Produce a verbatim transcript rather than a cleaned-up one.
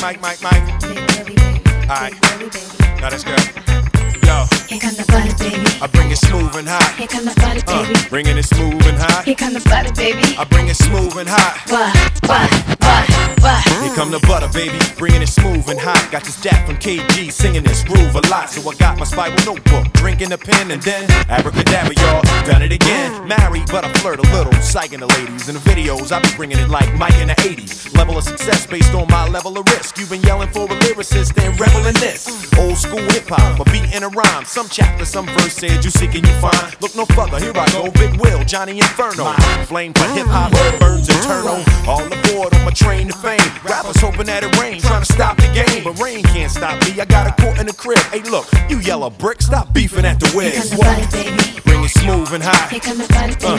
Mike, Mike, Mike. Alright, now that's good. Yo, here come the butter, baby. I bring it smooth and hot. Here come the butter, baby. Uh, bringing it smooth and hot. Here come the butter, baby. I bring it smooth and hot. What, what, what, what? Here come the butter, baby, bringing it smooth and hot. Got this dap from K G, singing this groove a lot. So I got my spiral notebook, drinking a pen, and then abracadabra, y'all, done it again. Married, but I flirt a little, psyching the ladies. In the videos, I be bringing it like Mike in the eighties. Level of success based on my level of risk. You've been yelling for a lyricist, then revel in this. Old school hip-hop, a beat and a rhyme. Some chapter, some verse said you seeking you find. Look no further, here I go, Big Will, Johnny Inferno. Flame for hip-hop, burns eternal. All aboard on my train to fame. Rappers hoping that it rain, trying to stop the game. But rain can't stop me, I got a court in the crib. Hey look, you yellow brick, stop beefing at the Here come whiz. the butter, baby. Bring it smooth and hot. Here come the butter, Uh,